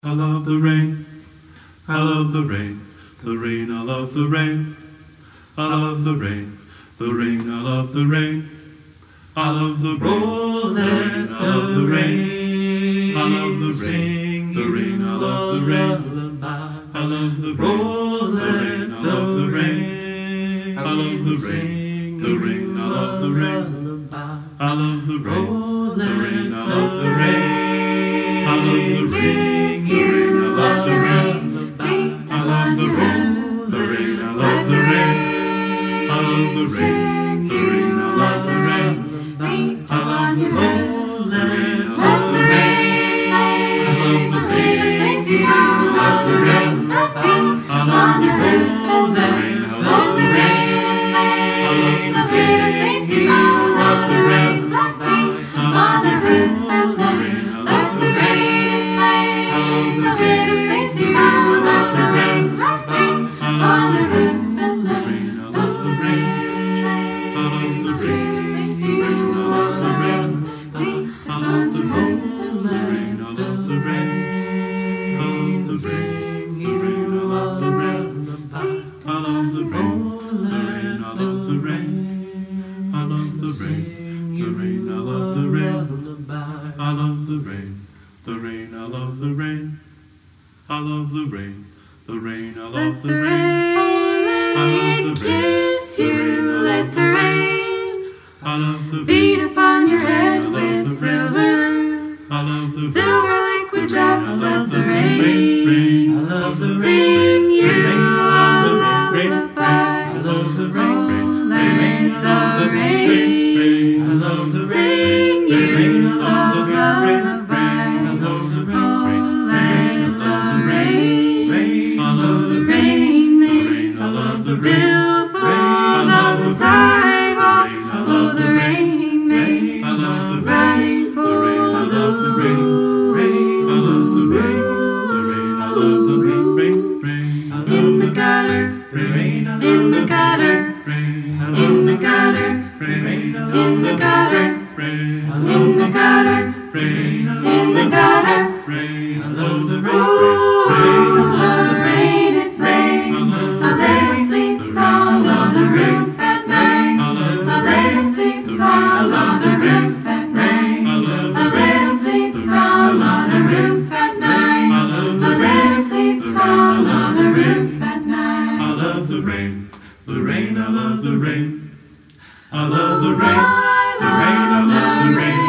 I love the rain, I love the rain, the rain, I love the rain. I love the rain, the rain, I love the rain. I love the rain, I love the rain. I love the rain, the rain, I love the rain. I love the rain, I love the rain. I love the rain, the rain, I love the rain. I love the rain, the rain, I love the rain. I love the rain, the rain, I love the rain. I love the rain, the rain, I love the rain. I love the rain, the rain, I love the rain. I love the rain, the rain, I love the rain. I love the rain, the rain, I love the rain. I love the rain, the rain, I love the rain. I love the rain, the rain, I love the rain. I love the rain, the rain, I love the rain. I love the rain, the rain, I love the rain. I love the rain, the rain, I love the rain. I love the rain, the rain, I love the rain. I love the rain, the rain, I love the rain. I love the rain, the rain, I love the rain. I love the rain, the rain, I love the rain. I love the rain, the rain, I love the rain. I love the rain, the rain, I love the rain. I love the rain, the rain, I love the rain. I love the rain, Kiss you, let the rain I love the beat rain, upon your the rain, I head love with the rain. silver, I love the silver liquid drops. I Let love the the rain, rain I love the rain, sing you rain, a I love the rain, lullaby. I love the rain, Oh, rain, let I love the the rain, I love the sing rain, you rain, a I love the rain, lullaby. I love the rain, Oh, rain, I let love the the rain, rain, I love the rain, rain the makes rain, I love the rain, still I pools love on the the sidewalk. rain, I Oh, love the the rain makes I love the rain, running the rain, I pools love of the rain, I love the rain, the rain, I love the rain, I love in the gutter, rain, I in the gutter, rain, I in the gutter, rain, I in the gutter, rain, I in the gutter, rain, in the gutter. rain, I love the Ooh, the rain it plays a little sleep song on the roof at night. A little sleep song on the roof at night. A little sleep song on the roof at night. A little sleep song on the roof at night. I love the rain, the rain, I love the rain. I love the rain, the rain, I love the rain.